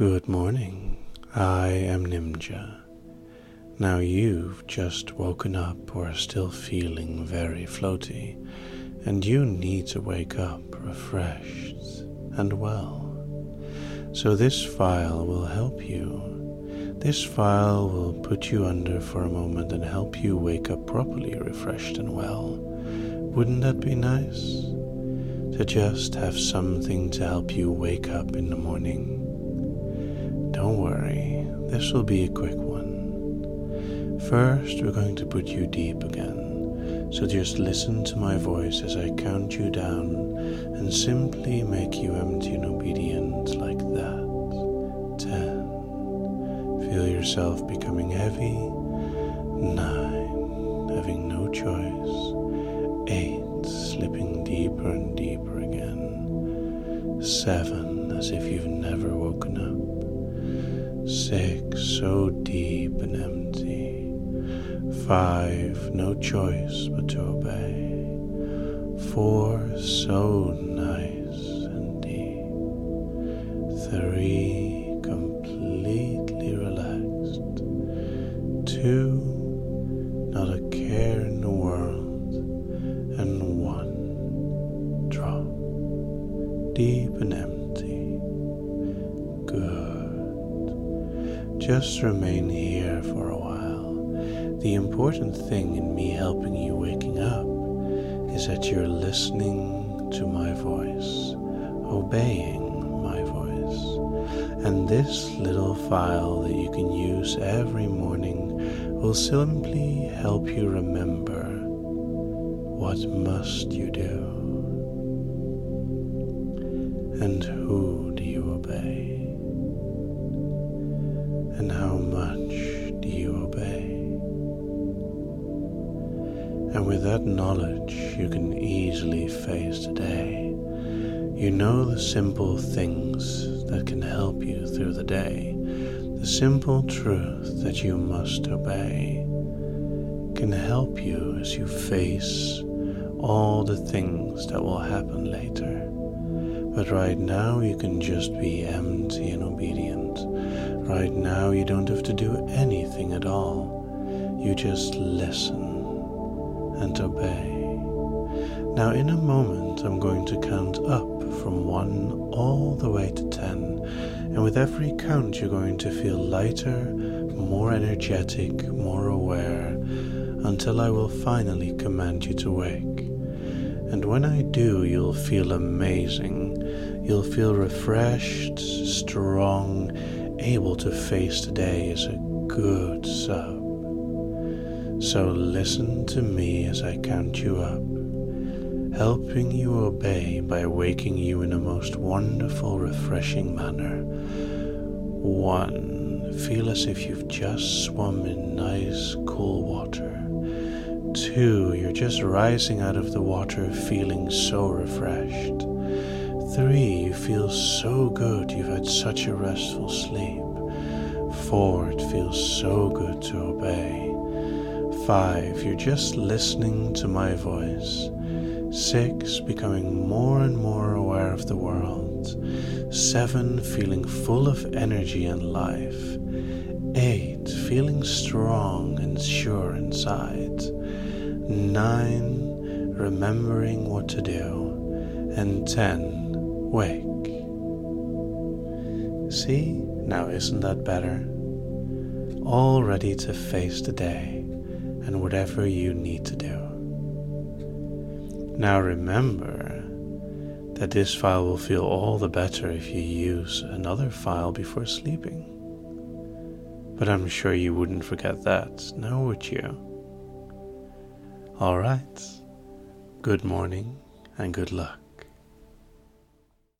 Good morning, I am Nimja. Now you've just woken up or are still feeling very floaty, and you need to wake up refreshed and well. So this file will help you. This file will put you under for a moment and help you wake up properly refreshed and well. Wouldn't that be nice? To just have something to help you wake up in the morning. Don't worry, this will be a quick one. First, we're going to put you deep again, so just listen to my voice as I count you down and simply make you empty and obedient like that. 10. Feel yourself becoming heavy. 9. Having no choice. 8. Slipping deeper and deeper again. 7. As if you've never woken up. 6. So deep and empty. 5. No choice but to obey. 4. So nice and deep. 3. Completely relaxed. 2. Not a care in the world. And 1. Drop. Deep and empty. Good. Just remain here for a while. The important thing in me helping you waking up is that you're listening to my voice, obeying my voice. And this little file that you can use every morning will simply help you remember what must you do and who do you obey. And how much do you obey? And with that knowledge, you can easily face the day. You know the simple things that can help you through the day. The simple truth that you must obey can help you as you face all the things that will happen later. But right now you can just be empty and obedient. Right now you don't have to do anything at all. You just listen and obey. Now in a moment I'm going to count up from 1 all the way to 10. And with every count you're going to feel lighter, more energetic, more aware, until I will finally command you to wake. And when I do, you'll feel amazing. You'll feel refreshed, strong, able to face the day as a good sub. So listen to me as I count you up, helping you obey by waking you in a most wonderful, refreshing manner. 1. Feel as if you've just swum in nice, cool water. 2. You're just rising out of the water feeling so refreshed. 3. You feel so good you've had such a restful sleep. 4. It feels so good to obey. 5. You're just listening to my voice. 6. Becoming more and more aware of the world. 7. Feeling full of energy and life. 8. Feeling strong and sure inside. 9. Remembering what to do. And 10. Wake. See? Now isn't that better? All ready to face the day and whatever you need to do. Now remember that this file will feel all the better if you use another file before sleeping. But I'm sure you wouldn't forget that, now would you? Alright, good morning and good luck.